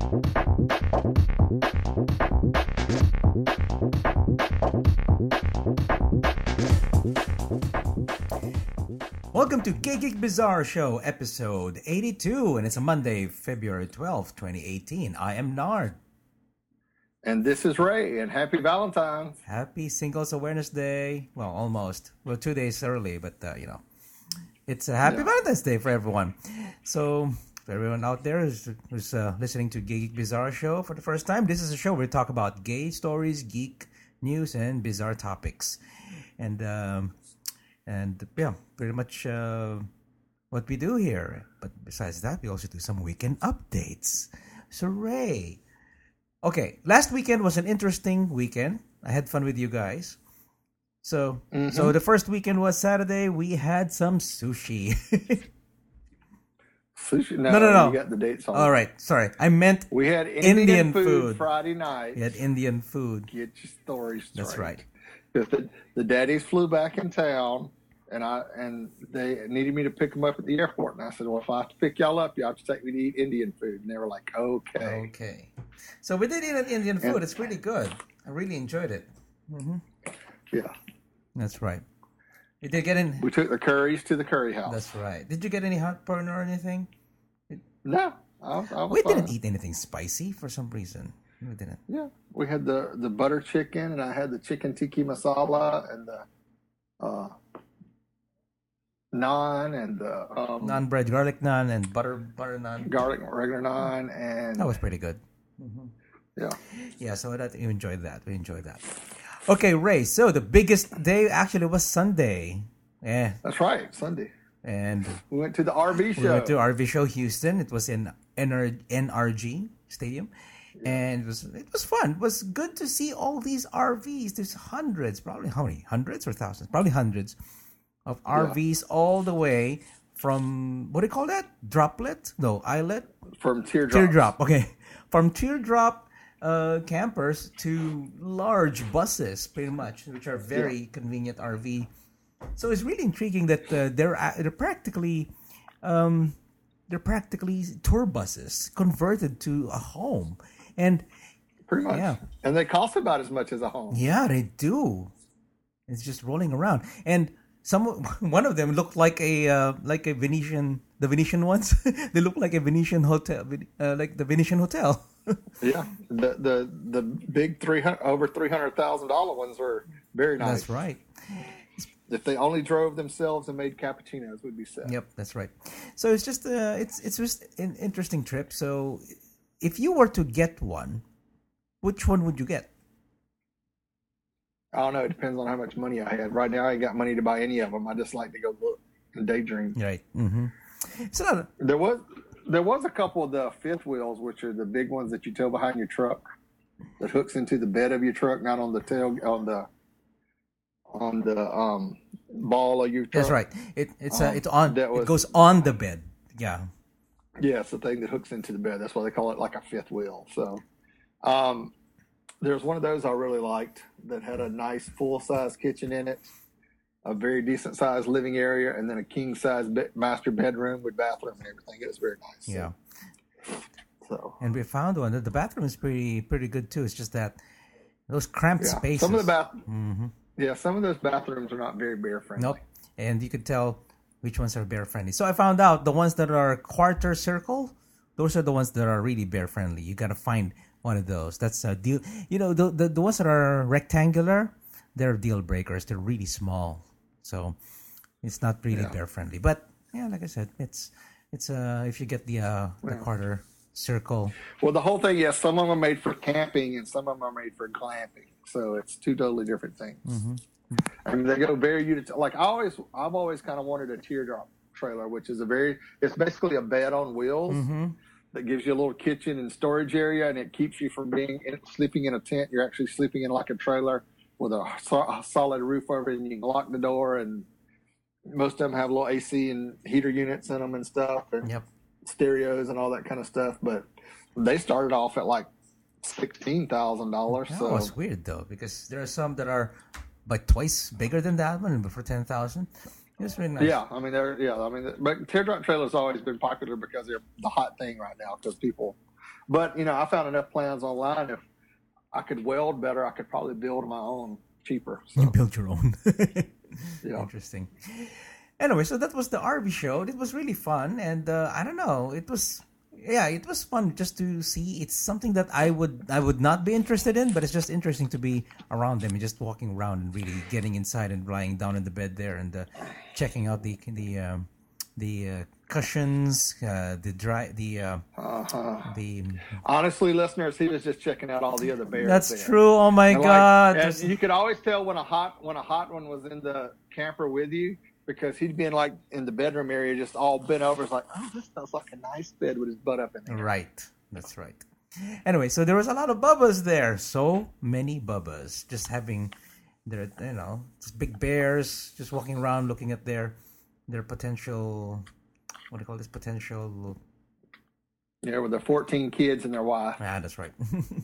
Welcome to Geek Bizarre Show, episode 82, and it's a Monday, February 12th, 2018. I am Nard. And this is Ray, and happy Valentine's. Happy Singles Awareness Day. Well, almost. Well, 2 days early, but, it's a happy Valentine's Day for everyone. So, for everyone out there who's listening to Geek Bizarre Show for the first time, this is a show where we talk about gay stories, geek news, and bizarre topics. And pretty much what we do here. But besides that, we also do some weekend updates. So, Ray. Okay, last weekend was an interesting weekend. I had fun with you guys. So the first weekend was Saturday. We had some sushi. Sushi? No. You got the dates on. All right, sorry. I meant we had Indian food Friday night. We had Indian food. Get your story straight. That's right. Because the daddies flew back in town, and they needed me to pick them up at the airport. And I said, well, if I have to pick y'all up, y'all have to take me to eat Indian food. And they were like, okay. Okay. So we did eat Indian food. It's really good. I really enjoyed it. Mm-hmm. Yeah. That's right. You did get in. We took the curries to the curry house. That's right. Did you get any heartburn or anything? No. We didn't eat anything spicy for some reason. We didn't. Yeah. We had the butter chicken, and I had the chicken tikka masala, and the naan, and the naan bread, garlic naan, and butter naan. Garlic regular naan, and that was pretty good. Mm-hmm. Yeah. So you enjoyed that. We enjoyed that. Okay, Ray. So the biggest day actually was Sunday. Yeah. That's right, Sunday. And we went to the RV show. We went to RV show Houston. It was in NRG Stadium. And it was fun. It was good to see all these RVs. There's hundreds, probably how many? Hundreds or thousands? Probably hundreds of RVs all the way from, what do you call that? Droplet? No, islet? From teardrop. Okay. From teardrop campers to large buses, pretty much, which are very convenient RV. So it's really intriguing that they're practically tour buses converted to a home. And pretty much. Yeah. And they cost about as much as a home. Yeah, they do. It's just rolling around. And one of them looked like a Venetian, the Venetian ones. They look like a Venetian hotel, like the Venetian hotel. Yeah, the big over $300,000 ones were very nice. That's right. If they only drove themselves and made cappuccinos, would be set. Yep, that's right. So it's just it's just an interesting trip. So if you were to get one, which one would you get? I don't know. It depends on how much money I had. Right now, I ain't got money to buy any of them. I just like to go look and daydream. Right. Mm-hmm. So there was a couple of the fifth wheels, which are the big ones that you tow behind your truck, that hooks into the bed of your truck, not on the tail on the ball of your truck. That's right. It goes on the bed. Yeah. Yeah, it's the thing that hooks into the bed. That's why they call it like a fifth wheel. So, there's one of those I really liked that had a nice full-size kitchen in it, a very decent-sized living area, and then a king-size master bedroom with bathroom and everything. It was very nice. Yeah. So. And we found one. The bathroom is pretty good too. It's just that those cramped spaces. Some of the some of those bathrooms are not very bear friendly. Nope. And you could tell which ones are bear friendly. So I found out the ones that are quarter circle, those are the ones that are really bear friendly. You gotta find one of those. That's a deal. You know, the ones that are rectangular, they're deal breakers. They're really small, so it's not really bear friendly. But yeah, like I said, it's if you get the quarter circle. Well, the whole thing, some of them are made for camping and some of them are made for glamping. So it's two totally different things. Mm-hmm. I mean, they go very like I've always kind of wanted a teardrop trailer, which is it's basically a bed on wheels that gives you a little kitchen and storage area, and it keeps you from sleeping in a tent. You're actually sleeping in like a trailer with a solid roof over it, and you can lock the door. And most of them have little AC and heater units in them and stuff, and stereos and all that kind of stuff. But they started off at like $16,000. So it's weird though, because there are some that are like twice bigger than that one, for $10,000. It's really nice. Yeah, but teardrop trailers always been popular because they're the hot thing right now. Because people But I found enough plans online. If I could weld better, I could probably build my own cheaper. So. You build your own. Yeah. Interesting. Anyway, so that was the RV show. It was really fun, and I don't know. It was fun just to see. It's something that I would not be interested in, but it's just interesting to be around them and just walking around and really getting inside and lying down in the bed there and checking out the cushions, the Honestly, listeners, he was just checking out all the other bears. That's there. true. Oh my God! And you could always tell when a hot one was in the camper with you, because he'd been like in the bedroom area, just all bent over. It's like, oh, this smells like a nice bed with his butt up in there. Right. That's right. Anyway, so there was a lot of Bubbas there. So many Bubbas. Just having their, just big bears just walking around looking at their potential, what do you call this? Potential. Yeah, with their 14 kids and their wife. Ah, that's right.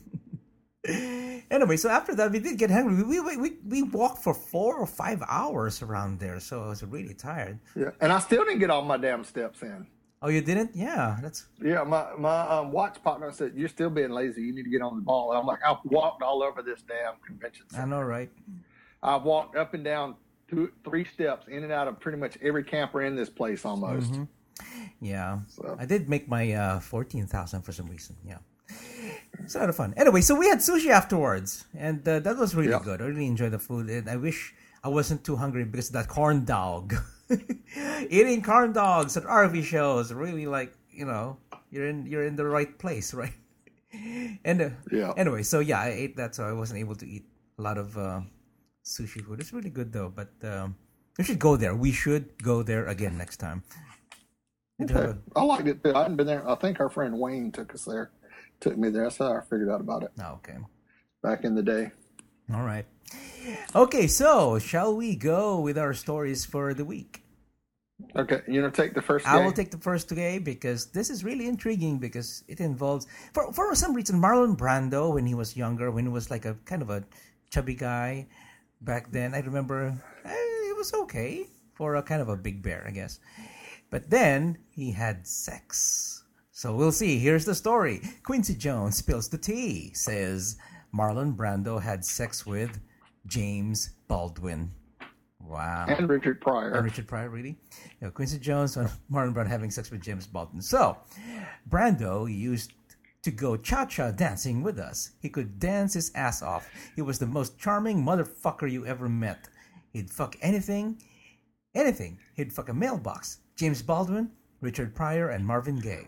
Anyway, so after that, we did get hungry. We walked for 4 or 5 hours around there, so I was really tired. Yeah, and I still didn't get all my damn steps in. Oh, you didn't? Yeah, that's. Yeah, my watch partner said, "You're still being lazy. You need to get on the ball." And I'm like, I've walked all over this damn convention center. I know, right? I've walked up and down 3 steps in and out of pretty much every camper in this place almost. Mm-hmm. Yeah, so. I did make my 14,000 for some reason. Yeah. It's a lot of fun. Anyway, so we had sushi afterwards, and that was really good. I really enjoyed the food, and I wish I wasn't too hungry because of that corn dog. Eating corn dogs at RV shows really, you're in the right place, right? And anyway, so yeah, I ate that, so I wasn't able to eat a lot of sushi food. It's really good though, but we should go there. We should go there again next time. Okay. I liked it too. I hadn't been there. I think our friend Wayne took me there. That's how I figured out about it. Oh, okay. Back in the day. All right. Okay, so shall we go with our stories for the week? Okay, take the first. I will take the first today because this is really intriguing because it involves, for some reason, Marlon Brando when he was younger, when he was like a kind of a chubby guy back then. I remember it was okay for a kind of a big bear, I guess. But then he had sex. So we'll see. Here's the story. Quincy Jones spills the tea, says Marlon Brando had sex with James Baldwin. Wow. And Richard Pryor. And Richard Pryor, really? Quincy Jones and Marlon Brando having sex with James Baldwin. So, Brando used to go cha-cha dancing with us. He could dance his ass off. He was the most charming motherfucker you ever met. He'd fuck anything. He'd fuck a mailbox. James Baldwin, Richard Pryor, and Marvin Gaye.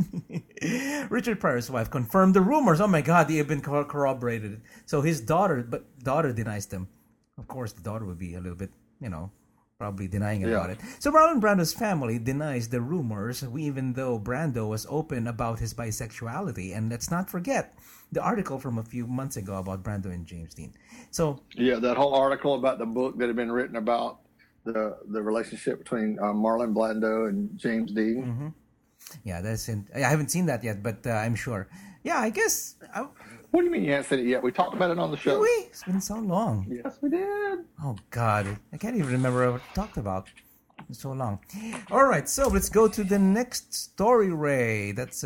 Richard Pryor's wife confirmed the rumors. Oh my God, they have been corroborated. So his daughter denies them. Of course, the daughter would be a little bit, probably denying about it. So Marlon Brando's family denies the rumors, even though Brando was open about his bisexuality. And let's not forget the article from a few months ago about Brando and James Dean. So that whole article about the book that had been written about the relationship between Marlon Brando and James Dean. Mm-hmm. Yeah, I haven't seen that yet, but I'm sure. Yeah, I guess. What do you mean you haven't seen it yet? We talked about it on the show. Did we? It's been so long. Yes, we did. Oh, God. I can't even remember what we talked about. It's so long. All right, so let's go to the next story, Ray. That's,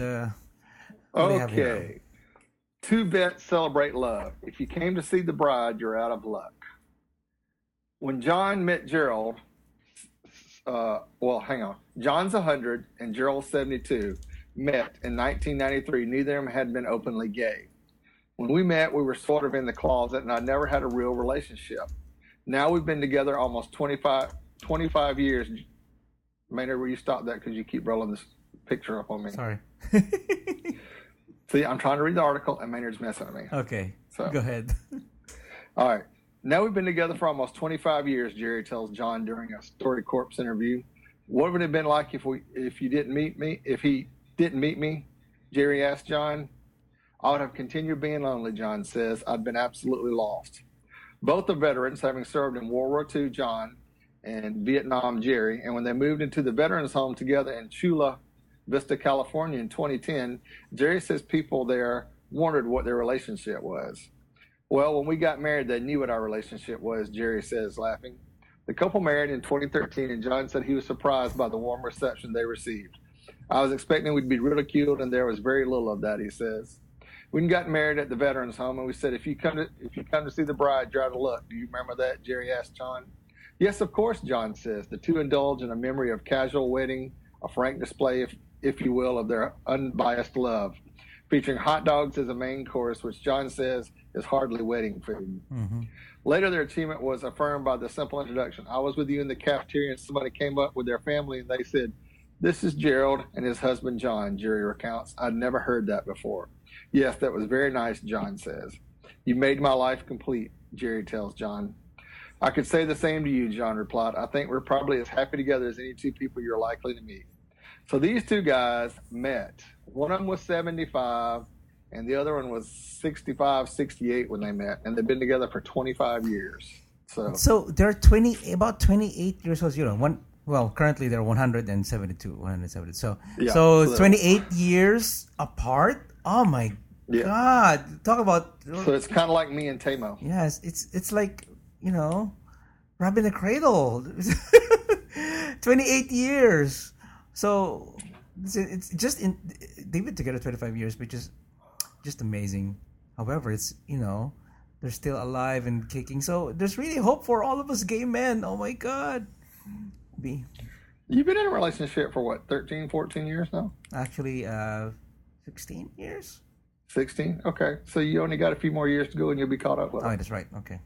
okay. 2 vets celebrate love. If you came to see the bride, you're out of luck. When John met Gerald, hang on. John's 100 and Gerald's 72 met in 1993. Neither of them had been openly gay. When we met, we were sort of in the closet, and I never had a real relationship. Now we've been together almost 25 years. Maynard, will you stop that because you keep rolling this picture up on me? Sorry. See, I'm trying to read the article, and Maynard's messing with me. Okay, so go ahead. All right. Now we've been together for almost 25 years, Jerry tells John during a Story Corps interview. What would it have been like if he didn't meet me? Jerry asked John. I would have continued being lonely, John says. I'd been absolutely lost. Both are veterans, having served in World War II, John, and Vietnam, Jerry. And when they moved into the veterans home together in Chula Vista, California in 2010, Jerry says people there wondered what their relationship was. Well, when we got married, they knew what our relationship was, Jerry says, laughing. The couple married in 2013, and John said he was surprised by the warm reception they received. I was expecting we'd be ridiculed, and there was very little of that, he says. We got married at the veterans home, and we said, if you come to see the bride, try to look. Do you remember that? Jerry asked John. Yes, of course, John says. The two indulge in a memory of casual wedding, a frank display, if you will, of their unbiased love, featuring hot dogs as a main course, which John says is hardly wedding food. Mm-hmm. Later, their achievement was affirmed by the simple introduction. I was with you in the cafeteria, and somebody came up with their family, and they said, this is Gerald and his husband, John, Jerry recounts. I'd never heard that before. Yes, that was very nice, John says. You made my life complete, Jerry tells John. I could say the same to you, John replied. I think we're probably as happy together as any two people you're likely to meet. So these two guys met. One of them was 75, and the other one was 65, 68 when they met, and they've been together for 25 years. So they're about 28 years old. You know, currently they're 170. So yeah, so 28 years apart. Oh my God! Talk about. So it's kind of like me and Tamo. Yes, it's like, you know, robbing the cradle. 28 years. So it's just they've been together 25 years, which is just amazing. However, it's, you know, they're still alive and kicking. So there's really hope for all of us gay men. Oh my God. You've been in a relationship for what, 13, 14 years now? Actually, 16 years. 16? Okay. So you only got a few more years to go and you'll be caught up with them. Oh, that's right. Okay.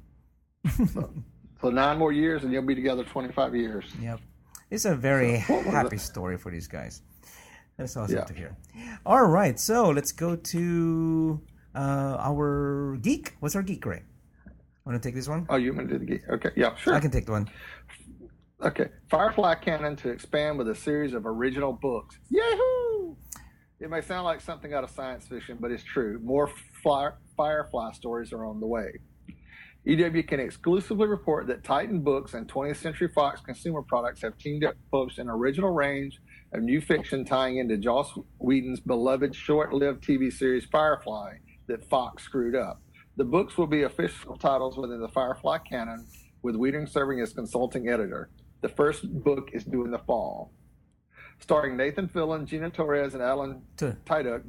So 9 more years and you'll be together 25 years. Yep. It's a very happy story for these guys. That's awesome to hear. All right. So let's go to our geek. What's our geek, Ray? Want to take this one? Oh, you want to do the geek? Okay. Yeah, sure. I can take the one. Okay. Firefly canon to expand with a series of original books. Yahoo! It may sound like something out of science fiction, but it's true. More Firefly stories are on the way. EW can exclusively report that Titan Books and 20th Century Fox Consumer Products have teamed up to publish an original range of new fiction tying into Joss Whedon's beloved short-lived TV series Firefly that Fox screwed up. The books will be official titles within the Firefly canon, with Whedon serving as consulting editor. The first book is due in the fall. Starring Nathan Fillion, Gina Torres, and Alan Tudyk.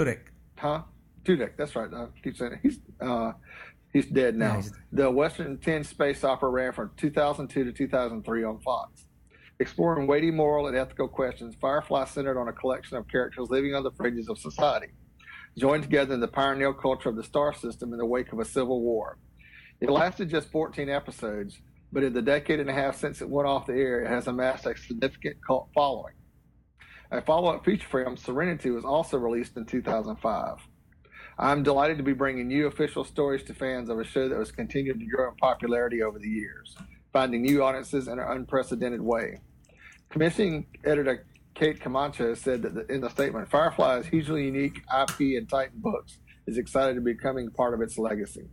Tudyk, that's right. I keep saying it. He's dead now. Yeah, the Western 10 space opera ran from 2002 to 2003 on Fox. Exploring weighty moral and ethical questions, Firefly centered on a collection of characters living on the fringes of society, joined together in the pioneer culture of the star system in the wake of a civil war. It lasted just 14 episodes, but in the decade and a half since it went off the air, it has amassed a significant cult following. A follow-up feature film, Serenity, was also released in 2005. I'm delighted to be bringing new official stories to fans of a show that has continued to grow in popularity over the years, finding new audiences in an unprecedented way. Commissioning editor Kate Camacho said that in the statement, Firefly's hugely unique IP and Titan Books is excited to be becoming part of its legacy.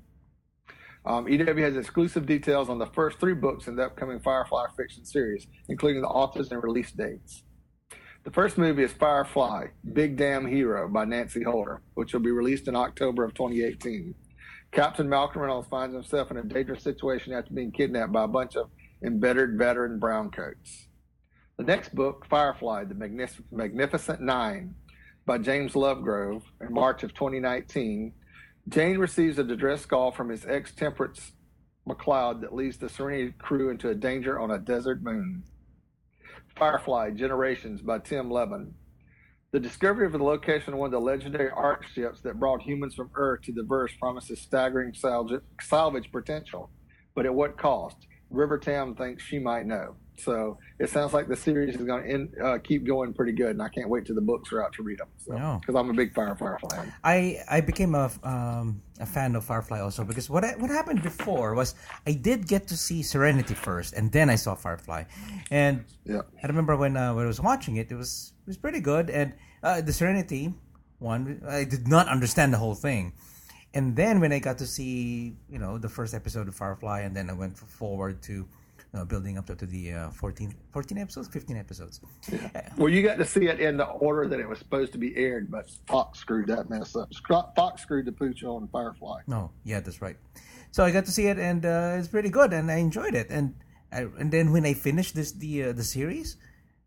EW has exclusive details on the first 3 books in the upcoming Firefly fiction series, including the authors and release dates. The first movie is Firefly, Big Damn Hero by Nancy Holder, which will be released in October of 2018. Captain Malcolm Reynolds finds himself in a dangerous situation after being kidnapped by a bunch of embittered veteran browncoats. The next book, Firefly, The Magnificent Nine, by James Lovegrove, in March of 2019, Jane receives a distress call from his ex-Temperance McLeod that leads the Serenity crew into a danger on a desert moon. Firefly, Generations by Tim Levin. The discovery of the location of one of the legendary Ark ships that brought humans from Earth to the verse promises staggering salvage potential. But at what cost? River Tam thinks she might know. So it sounds like the series is going to keep going pretty good, and I can't wait till the books are out to read them. Because I'm a big Firefly fan. I became a fan of Firefly also because what happened before was I did get to see Serenity first, and then I saw Firefly, and I remember when I was watching it, it was pretty good, and the Serenity one I did not understand the whole thing. And then when I got to see, the first episode of Firefly, and then I went forward to building up to the 14 episodes, 15 episodes. Yeah. Well, you got to see it in the order that it was supposed to be aired, but Fox screwed that mess up. Fox screwed the pooch on Firefly. No, yeah, that's right. So I got to see it, and it's pretty good, and I enjoyed it. And then when I finished the series,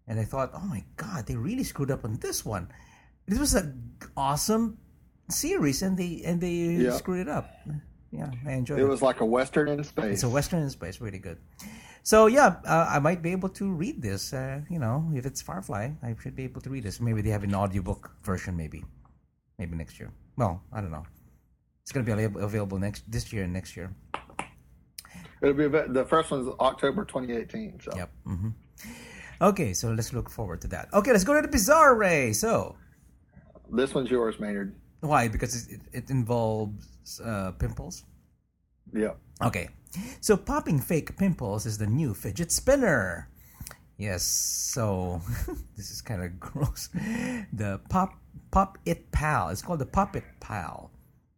And I thought, oh my God, they really screwed up on this one. This was an awesome series, and they screwed it up. Yeah, I enjoyed it. It was like a Western in space. It's a Western in space, really good. So yeah, I might be able to read this. If it's Firefly, I should be able to read this. Maybe they have an audiobook version. Maybe next year. Well, I don't know. It's going to be available this year and next year. It'll be the first one's October 2018. So. Yep. Mm-hmm. Okay, so let's look forward to that. Okay, let's go to the Bizarre Ray. So, this one's yours, Maynard. Why? Because it involves pimples? Yeah. Okay. So, popping fake pimples is the new fidget spinner. Yes, so this is kind of gross. The Pop It Pal. It's called the Pop It Pal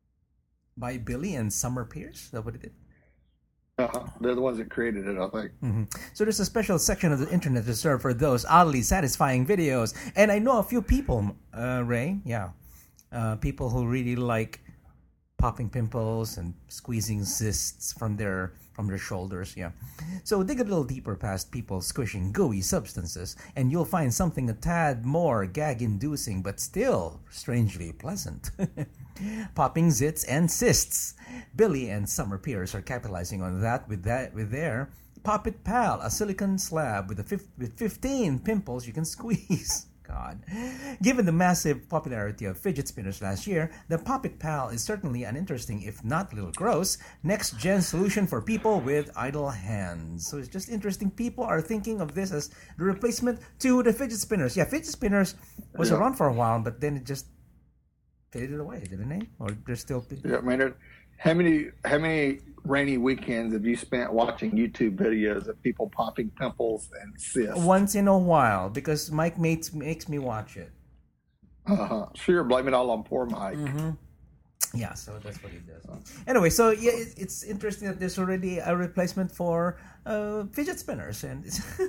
by Billy and Summer Pierce. Is that what it is? They're the ones that created it, I think. Mm-hmm. So there's a special section of the internet reserved for those oddly satisfying videos. And I know a few people, Ray, people who really like popping pimples and squeezing cysts from their shoulders, So dig a little deeper past people squishing gooey substances, and you'll find something a tad more gag-inducing, but still strangely pleasant. Popping zits and cysts. Billy and Summer Pierce are capitalizing on that with their Pop It Pal, a silicone slab with 15 pimples you can squeeze. God. Given the massive popularity of fidget spinners last year, the Pop It Pal is certainly an interesting, if not a little gross, next-gen solution for people with idle hands. So it's just interesting. People are thinking of this as the replacement to the fidget spinners. Yeah, fidget spinners was around for a while, but then it just faded away, didn't it? Or there's still... Yeah, Maynard, how many rainy weekends have you spent watching YouTube videos of people popping pimples and cysts? Once in a while, because Mike makes me watch it. Sure, blame it all on poor Mike. Mm-hmm. Yeah, so that's what he does. Anyway, so yeah, it's interesting that there's already a replacement for fidget spinners, and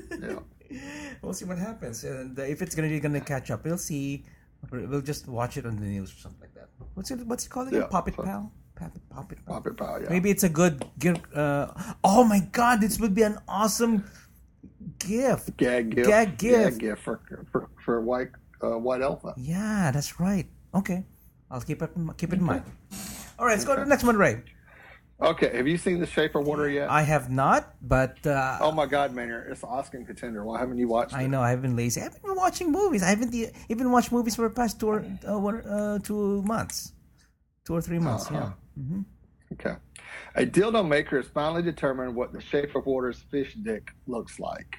we'll see what happens. And if it's gonna catch up, we'll see. We'll just watch it on the news or something like that. What's it called again? Pop It Pal? Pop It Pal, yeah. Maybe it's a good gift. Oh my God, this would be an awesome gift. Gag gift. Gag gift. Gag gift for white elephant. Yeah, that's right. Okay, I'll keep it in mind. All right, let's go to the next one, Ray. Okay, have you seen The Shape of Water yet? I have not, but... oh my God, Maynard, it's an Oscar contender. Why haven't you watched it? I know, I've been lazy. I've been watching movies. I haven't even watched movies for the past 2 months. 2 or 3 months, yeah. Mm-hmm. Okay. A dildo maker has finally determined what The Shape of Water's fish dick looks like.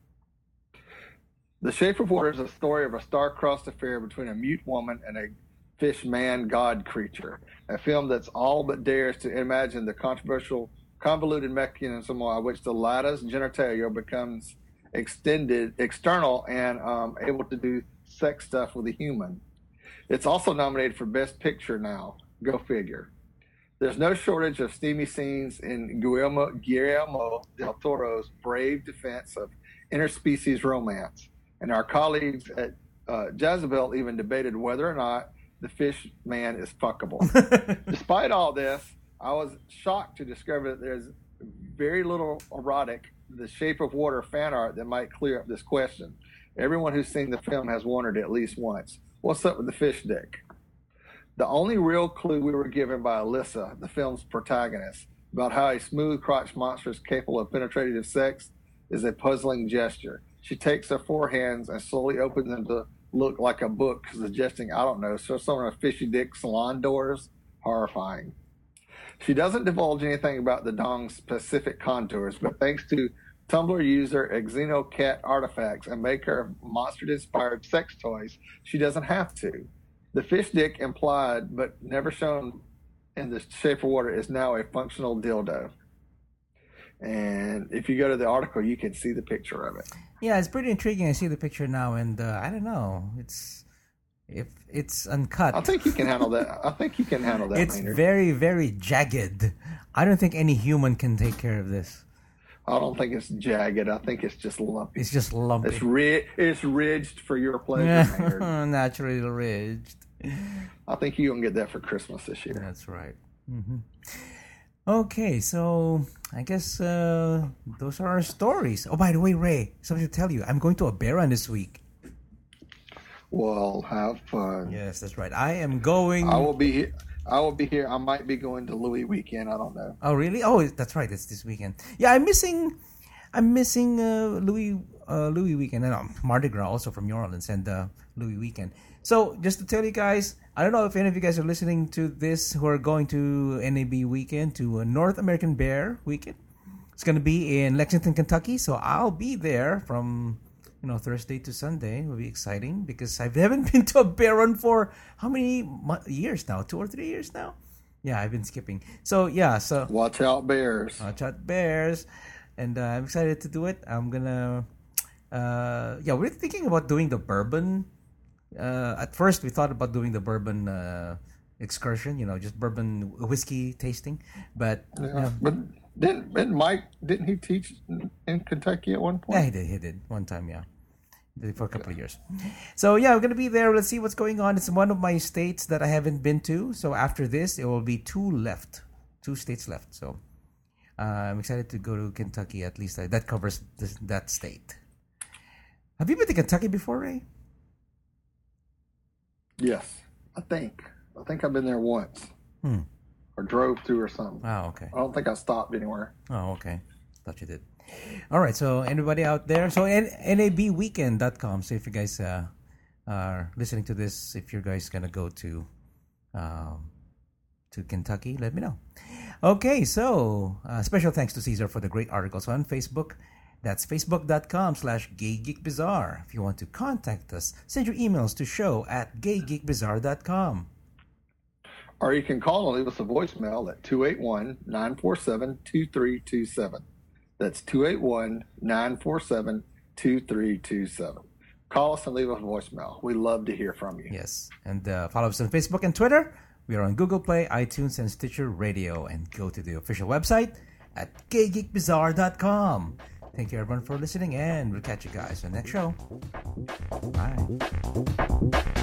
The Shape of Water is a story of a star-crossed affair between a mute woman and a fish man god creature, a film that's all but dares to imagine the convoluted mechanism by which the lattice genitalia becomes external and able to do sex stuff with a human. It's also nominated for Best Picture now. Go figure. There's no shortage of steamy scenes in Guillermo del Toro's brave defense of interspecies romance, and our colleagues at Jezebel even debated whether or not the fish man is fuckable. Despite all this, I was shocked to discover that there's very little erotic The Shape of Water fan art that might clear up this question. Everyone who's seen the film has wondered at least once, what's up with the fish dick? The only real clue we were given by Alyssa, the film's protagonist, about how a smooth crotch monster is capable of penetrative sex is a puzzling gesture. She takes her forehands and slowly opens them to look like a book, suggesting, I don't know, so some of fishy dick salon doors. Horrifying. She doesn't divulge anything about the dong's specific contours, but thanks to Tumblr user Xenocat Artifacts and maker of monster-inspired sex toys, she doesn't have to. The fish dick implied but never shown in The Shape of Water is now a functional dildo. And if you go to the article, you can see the picture of it. Yeah, it's pretty intriguing. I see the picture now, and I don't know. It's uncut. I think you can handle that. It's Maynard. very, very jagged. I don't think any human can take care of this. I don't think it's jagged. I think it's just lumpy. It's just lumpy. It's ridged for your pleasure, Maynard. Naturally ridged. I think you're going to get that for Christmas this year. That's right. Mm-hmm. Okay, so I guess those are our stories. Oh, by the way, Ray, something to tell you. I'm going to a bear run this week. Well, have fun. Yes, that's right. I am going. I will be here. I will be here. I might be going to Louis weekend. I don't know. Oh, really? Oh, that's right. It's this weekend. Yeah, I'm missing. Louis weekend and Mardi Gras also from New Orleans and Louis weekend. So just to tell you guys, I don't know if any of you guys are listening to this who are going to NAB weekend, to a North American Bear weekend. It's going to be in Lexington, Kentucky. So I'll be there from Thursday to Sunday. It will be exciting because I haven't been to a bear run for how many years now? 2 or 3 years now. Yeah, I've been skipping. So yeah, so watch out, bears. Watch out, bears. And I'm excited to do it. I'm gonna, we're thinking about doing the bourbon. At first, we thought about doing the bourbon excursion. Just bourbon whiskey tasting. But but didn't Mike? Didn't he teach in Kentucky at one point? Yeah, he did one time. Yeah, he did for a couple of years. So yeah, we're gonna be there. Let's see what's going on. It's one of my states that I haven't been to. So after this, it will be 2 states left. So. I'm excited to go to Kentucky. At least that covers that state. Have you been to Kentucky before, Ray? Yes, I think I've been there once, or drove to or something. Oh, okay. I don't think I stopped anywhere. Oh, okay. Thought you did. All right. So anybody out there? So nabweekend.com. So if you guys are listening to this, if you guys gonna go to Kentucky, let me know. Okay, so special thanks to Caesar for the great articles on Facebook. That's facebook.com/GayGeekBazaar. If you want to contact us, send your emails to show@gaygeekbazaar.com. Or you can call and leave us a voicemail at 281-947-2327. That's 281-947-2327. Call us and leave us a voicemail. We love to hear from you. Yes, and follow us on Facebook and Twitter. We are on Google Play, iTunes, and Stitcher Radio. And go to the official website at gaygeekbazaar.com. Thank you, everyone, for listening, and we'll catch you guys on the next show. Bye.